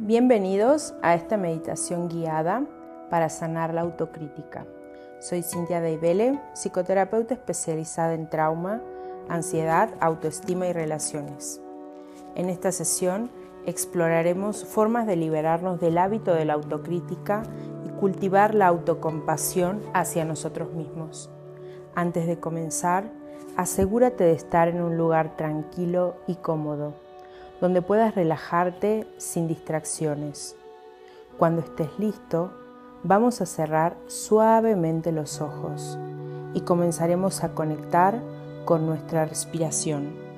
Bienvenidos a esta meditación guiada para sanar la autocrítica. Soy Cintia Deibele, psicoterapeuta especializada en trauma, ansiedad, autoestima y relaciones. En esta sesión exploraremos formas de liberarnos del hábito de la autocrítica y cultivar la autocompasión hacia nosotros mismos. Antes de comenzar, asegúrate de estar en un lugar tranquilo y cómodo, donde puedas relajarte sin distracciones. Cuando estés listo, vamos a cerrar suavemente los ojos y comenzaremos a conectar con nuestra respiración.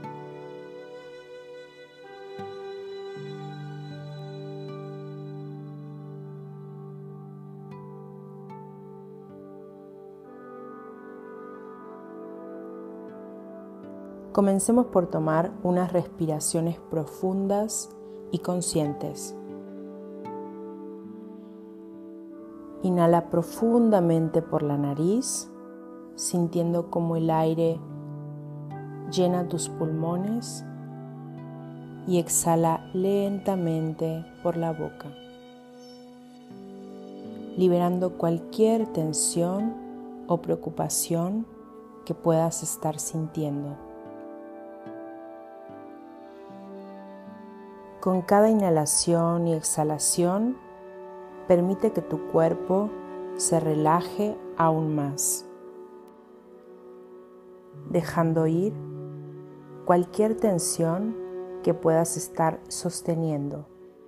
Comencemos por tomar unas respiraciones profundas y conscientes. Inhala profundamente por la nariz, sintiendo cómo el aire llena tus pulmones, y exhala lentamente por la boca, liberando cualquier tensión o preocupación que puedas estar sintiendo. Con cada inhalación y exhalación, permite que tu cuerpo se relaje aún más, dejando ir cualquier tensión que puedas estar sosteniendo.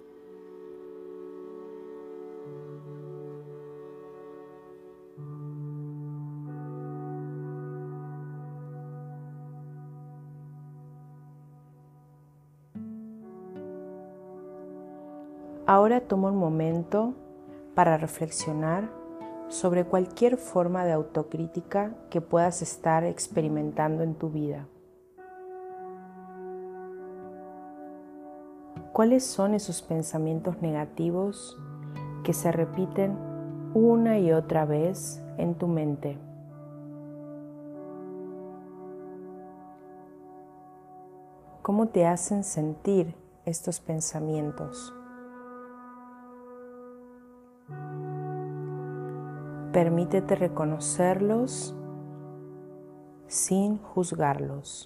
Ahora toma un momento para reflexionar sobre cualquier forma de autocrítica que puedas estar experimentando en tu vida. ¿Cuáles son esos pensamientos negativos que se repiten una y otra vez en tu mente? ¿Cómo te hacen sentir estos pensamientos? Permítete reconocerlos sin juzgarlos.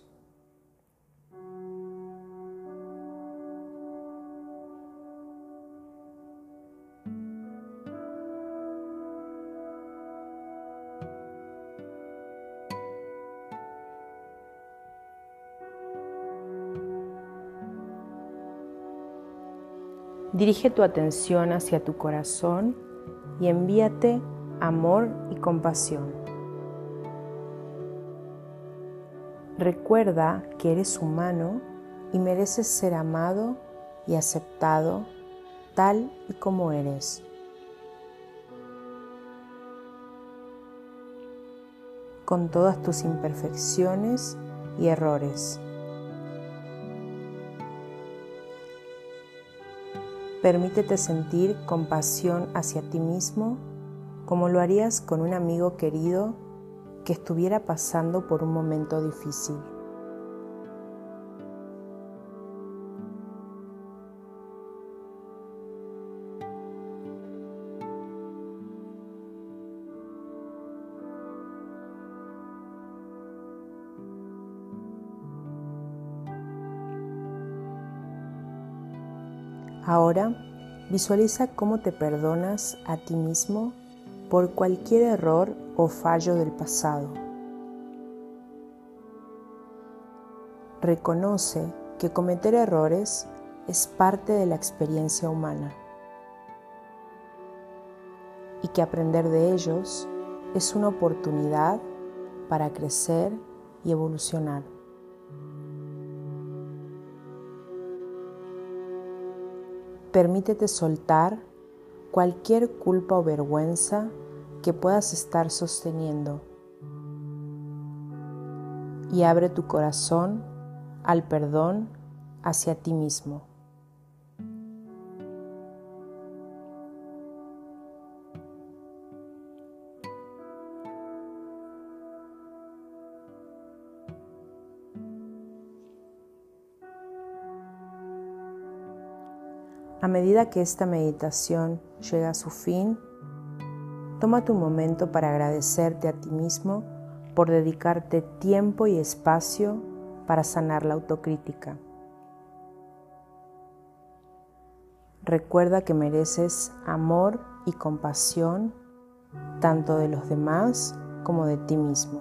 Dirige tu atención hacia tu corazón y envíate amor y compasión. Recuerda que eres humano y mereces ser amado y aceptado tal y como eres. Con todas tus imperfecciones y errores. Permítete sentir compasión hacia ti mismo como lo harías con un amigo querido que estuviera pasando por un momento difícil. Ahora, visualiza cómo te perdonas a ti mismo por cualquier error o fallo del pasado. Reconoce que cometer errores es parte de la experiencia humana y que aprender de ellos es una oportunidad para crecer y evolucionar. Permítete soltar cualquier culpa o vergüenza que puedas estar sosteniendo y abre tu corazón al perdón hacia ti mismo. A medida que esta meditación llega a su fin, tómate un momento para agradecerte a ti mismo por dedicarte tiempo y espacio para sanar la autocrítica. Recuerda que mereces amor y compasión tanto de los demás como de ti mismo.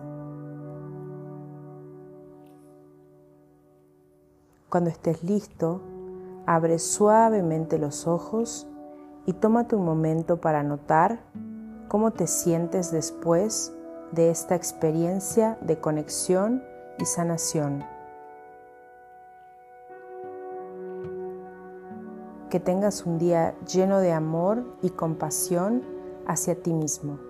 Cuando estés listo, abre suavemente los ojos y tómate un momento para notar cómo te sientes después de esta experiencia de conexión y sanación. Que tengas un día lleno de amor y compasión hacia ti mismo.